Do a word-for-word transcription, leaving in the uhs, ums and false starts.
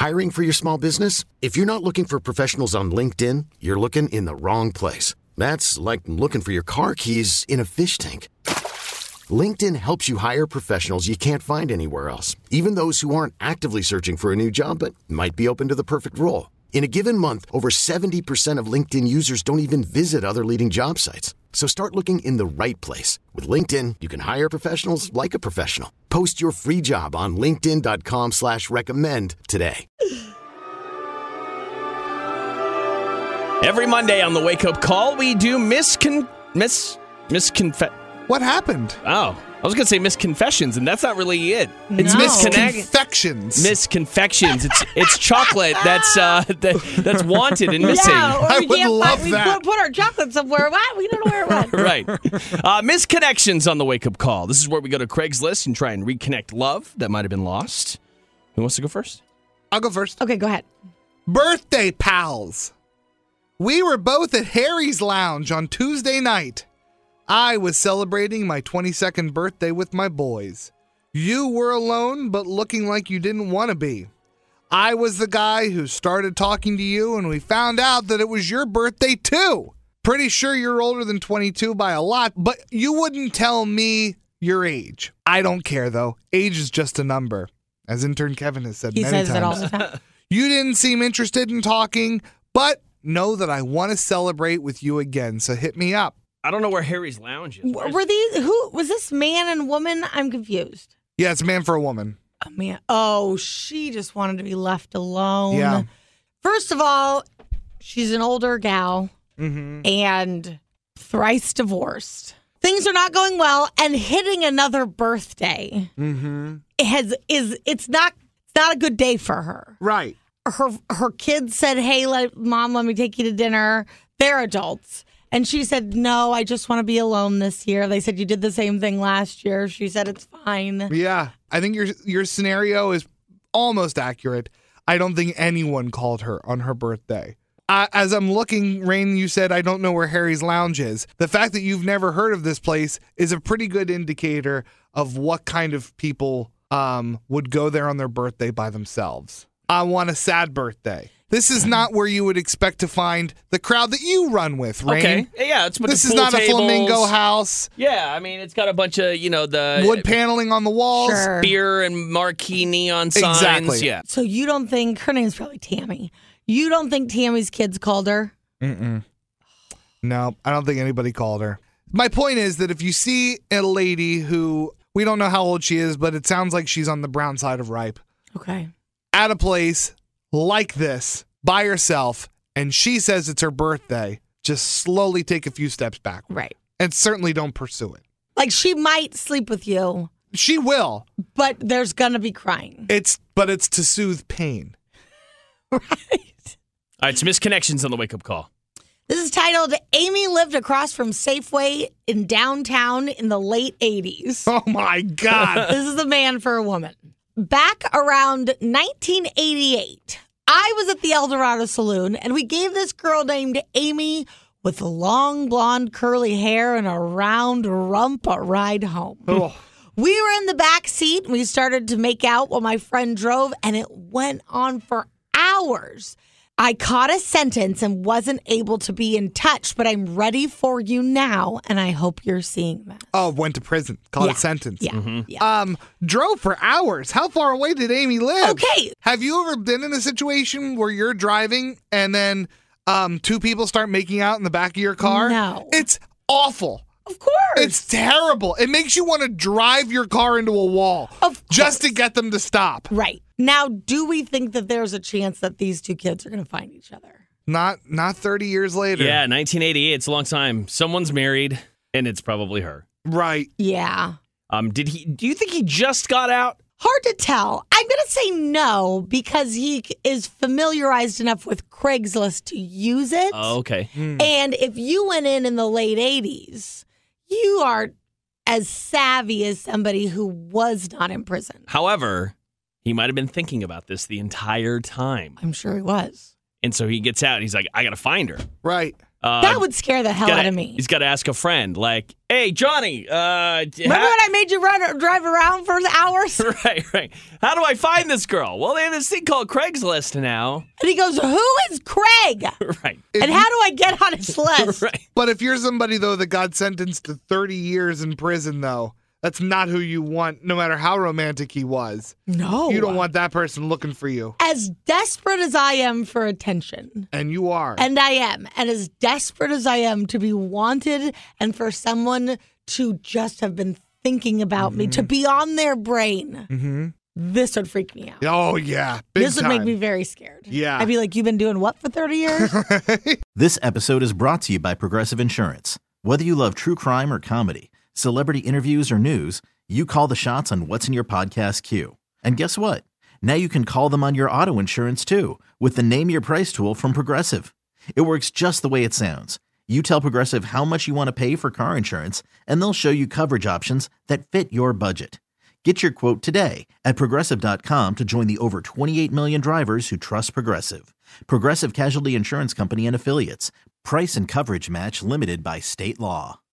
Hiring for your small business? If you're not looking for professionals on LinkedIn, you're looking in the wrong place. That's like looking for your car keys in a fish tank. LinkedIn helps you hire professionals you can't find anywhere else, even those who aren't actively searching for a new job but might be open to the perfect role. In a given month, over seventy percent of LinkedIn users don't even visit other leading job sites. So start looking in the right place. With LinkedIn, you can hire professionals like a professional. Post your free job on linkedin.com slash recommend today. Every Monday on the Wake Up Call, we do miscon... mis... misconfe... What happened? Oh, I was going to say misconfessions, and that's not really it. It's No. Misconfections. Misconfections. It's it's chocolate that's uh, that, that's wanted and missing. Yeah, or I we would can't love find, we that. put, put our chocolate somewhere. What? We don't know where it went. Right. Uh, misconnections on the Wake Up Call. This is where we go to Craigslist and try and reconnect love that might have been lost. Who wants to go first? I'll go first. Okay, go ahead. Birthday pals. We were both at Harry's Lounge on Tuesday night. I was celebrating my twenty-second birthday with my boys. You were alone, but looking like you didn't want to be. I was the guy who started talking to you, and we found out that it was your birthday too. Pretty sure you're older than twenty-two by a lot, but you wouldn't tell me your age. I don't care, though. Age is just a number, as intern Kevin has said He many says times. it all the time. You didn't seem interested in talking, but know that I want to celebrate with you again, so hit me up. I don't know where Harry's Lounge is. W- Were these who was this man and woman? I'm confused. Yeah, it's a man for a woman. Oh man. Oh, she just wanted to be left alone. Yeah. First of all, she's an older gal Mm-hmm. and thrice divorced. Things are not going well, and hitting another birthday Mm-hmm. has is it's not it's not a good day for her. Right. Her her kids said, "Hey, let, mom, let me take you to dinner." They're adults. And she said, "No, I just want to be alone this year." They said, "You did the same thing last year." She said, "It's fine." Yeah. I think your your scenario is almost accurate. I don't think anyone called her on her birthday. Uh, as I'm looking, Rain, you said, I don't know where Harry's Lounge is. The fact that you've never heard of this place is a pretty good indicator of what kind of people um, would go there on their birthday by themselves. I want a sad birthday. This is not where you would expect to find the crowd that you run with, Rain. Okay. Yeah, it's a bunch This of is pool not a tables. flamingo house. Yeah, I mean, it's got a bunch of, you know, the Wood paneling on the walls. Sure. beer and marquee neon signs. Exactly. Yeah. So you don't think her name's probably Tammy? You don't think Tammy's kids called her? Mm-mm. No, I don't think anybody called her. My point is that if you see a lady who, we don't know how old she is, but it sounds like she's on the brown side of ripe, Okay. at a place like this by herself, and she says it's her birthday, just slowly take a few steps back. Right. And certainly don't pursue it. Like she might sleep with you, She will. but there's gonna be crying. It's but it's to soothe pain. Right. All right, it's misconnections on the Wake Up Call. This is titled "Amy Lived Across from Safeway in Downtown in the Late eighties." Oh my God. This is a man for a woman. Back around nineteen eighty-eight, I was at the El Dorado Saloon, and we gave this girl named Amy with long blonde curly hair and a round rump a ride home. Oh. We were in the back seat, and we started to make out while my friend drove, and it went on for hours. I caught a sentence and wasn't able to be in touch, but I'm ready for you now, and I hope you're seeing that. Oh, went to prison. Caught Yeah. a sentence. Yeah. yeah. Um, drove for hours. How far away did Amy live? Okay. Have you ever been in a situation where you're driving and then um, two people start making out in the back of your car? No. It's awful. Of course. It's terrible. It makes you want to drive your car into a wall Of just to course. get them to stop. Right. Now, do we think that there's a chance that these two kids are going to find each other? Not not thirty years later. Yeah, nineteen eighty-eight. It's a long time. Someone's married, and it's probably her. Right. Yeah. Um, did he? Do you think he just got out? Hard to tell. I'm going to say no because he is familiarized enough with Craigslist to use it. Oh, okay. And if you went in in the late eighties, you are as savvy as somebody who was not in prison. However, he might have been thinking about this the entire time. I'm sure he was. And so he gets out and he's like, I got to find her. Right. Uh, That would scare the hell gotta- out of me. He's got to ask a friend, like, "Hey, Johnny, uh, Remember how- when I made you run drive around for hours? And right, right. How do I find this girl?" Well, they have this thing called Craigslist now. he goes, "Who is Craig? Right, And how do I get on his list?" right. But if you're somebody, though, that got sentenced to thirty years in prison, though, that's not who you want, no matter how romantic he was. No. You don't want that person looking for you. As desperate as I am for attention, And you are. and I am, and as desperate as I am to be wanted and for someone to just have been thinking about me, to be on their brain, mm-hmm. this would freak me out. Oh, yeah. Big This would time. make me very scared. Yeah. I'd be like, "You've been doing what for thirty years?" This episode is brought to you by Progressive Insurance. Whether you love true crime or comedy, celebrity interviews or news, you call the shots on what's in your podcast queue. And guess what? Now you can call them on your auto insurance too with the Name Your Price tool from Progressive. It works just the way it sounds. You tell Progressive how much you want to pay for car insurance, and they'll show you coverage options that fit your budget. Get your quote today at Progressive dot com to join the over twenty-eight million drivers who trust Progressive. Progressive Casualty Insurance Company and Affiliates. Price and coverage match limited by state law.